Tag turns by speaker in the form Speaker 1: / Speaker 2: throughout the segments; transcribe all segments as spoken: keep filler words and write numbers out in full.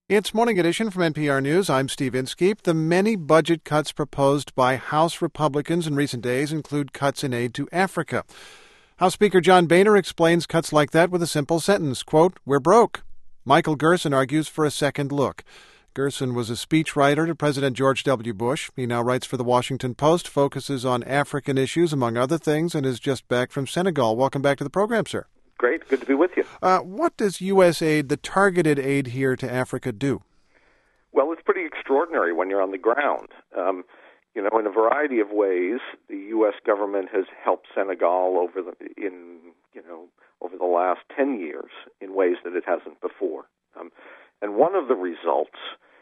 Speaker 1: It's Morning Edition from N P R News. I'm Steve Inskeep. The many budget cuts proposed by House Republicans in recent days include cuts in aid to Africa. House Speaker John Boehner explains cuts like that with a simple sentence, quote, "We're broke." Michael Gerson argues for a second look. Gerson was a speechwriter to President George W. Bush. He now writes for The Washington Post, focuses on African issues, among other things, and is just back from Senegal. Welcome back to the program, sir.
Speaker 2: Great. Good to be with you.
Speaker 1: Uh, what does U S aid, the targeted aid here to Africa, do?
Speaker 2: Well, it's pretty extraordinary when you're on the ground. Um, you know, in a variety of ways, the U S government has helped Senegal over the in you know over the last ten years in ways that it hasn't before. Um, and one of the results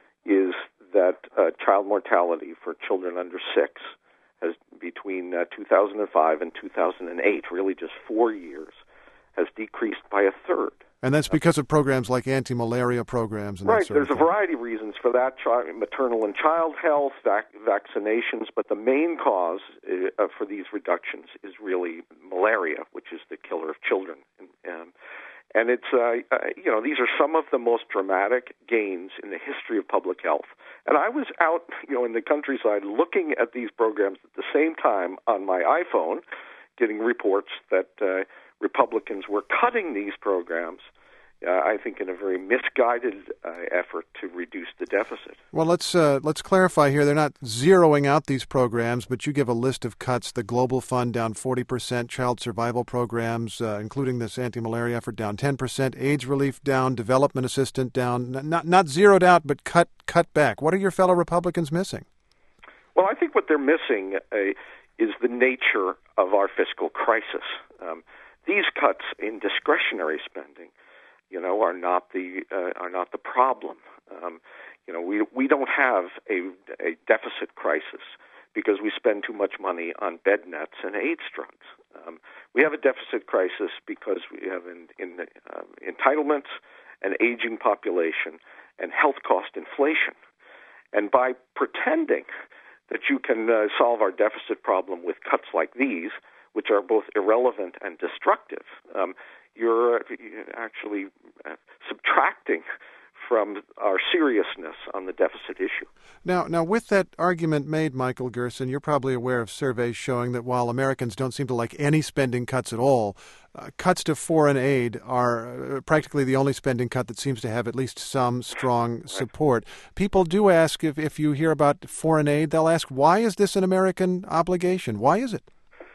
Speaker 2: is that uh, child mortality for children under six has between uh, two thousand five and two thousand eight, really just four years, has decreased by a third.
Speaker 1: And that's because of programs like anti-malaria programs and
Speaker 2: right.
Speaker 1: that sort
Speaker 2: There's
Speaker 1: of
Speaker 2: a
Speaker 1: thing.
Speaker 2: variety of reasons for that, child, maternal and child health, vac- vaccinations, but the main cause uh, for these reductions is really malaria, which is the killer of children. And, um, and it's, uh, uh, you know, these are some of the most dramatic gains in the history of public health. And I was out, you know, in the countryside looking at these programs at the same time on my iPhone, getting reports that uh, Republicans were cutting these programs, uh, I think, in a very misguided uh, effort to reduce the deficit.
Speaker 1: Well, let's uh, let's clarify here. They're not zeroing out these programs, but you give a list of cuts. The Global Fund down forty percent, child survival programs, uh, including this anti-malaria effort, down ten percent, AIDS relief down, development assistance down, n- not not zeroed out, but cut cut back. What are your fellow Republicans missing?
Speaker 2: Well, I think what they're missing uh, is the nature of our fiscal crisis. Um, These cuts in discretionary spending, you know, are not the uh, are not the problem. Um, you know, we we don't have a, a deficit crisis because we spend too much money on bed nets and AIDS drugs. Um, we have a deficit crisis because we have in, in uh, entitlements, an aging population, and health cost inflation. And by pretending that you can uh, solve our deficit problem with cuts like these, which are both irrelevant and destructive, um, you're actually uh, subtracting from our seriousness on the deficit issue.
Speaker 1: Now, now, with that argument made, Michael Gerson, you're probably aware of surveys showing that while Americans don't seem to like any spending cuts at all, uh, cuts to foreign aid are uh, practically the only spending cut that seems to have at least some strong support. Right. People do ask, if, if you hear about foreign aid, they'll ask, why is this an American obligation? Why is it?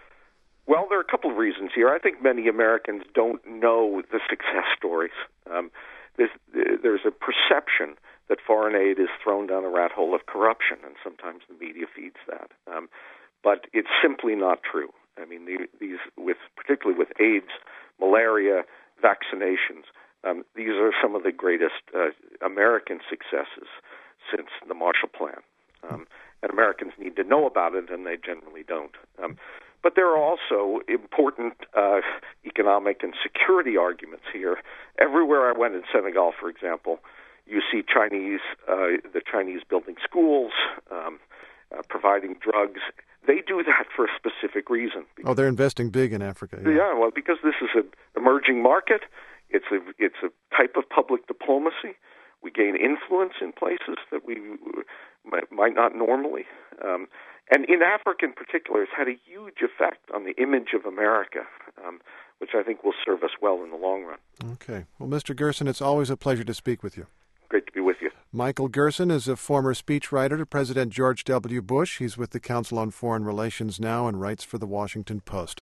Speaker 2: Well, there are a couple of reasons here. I think many Americans don't know the success stories. Um, there's, there's a perception that foreign aid is thrown down a rat hole of corruption, and sometimes the media feeds that. Um, but it's simply not true. I mean, the, these, with particularly with AIDS, malaria, vaccinations, um, these are some of the greatest uh, American successes since the Marshall Plan. Um, and Americans need to know about it, and they generally don't. Um, But there are also important uh, economic and security arguments here. Everywhere I went in Senegal, for example, you see Chinese, uh, the Chinese building schools, um, uh, providing drugs. They do that for a specific reason.
Speaker 1: Oh, they're investing big in Africa.
Speaker 2: Yeah, yeah well, because this is an emerging market. It's a it's a type of public diplomacy. We gain influence in places that we might, might not normally. Um, and in Africa in particular, it's had a huge effect on the image of America, um, which I think will serve us well in the long run.
Speaker 1: Okay. Well, Mister Gerson, it's always a pleasure to speak with you.
Speaker 2: Great to be with you.
Speaker 1: Michael Gerson is a former speechwriter to President George W. Bush. He's with the Council on Foreign Relations now and writes for The Washington Post.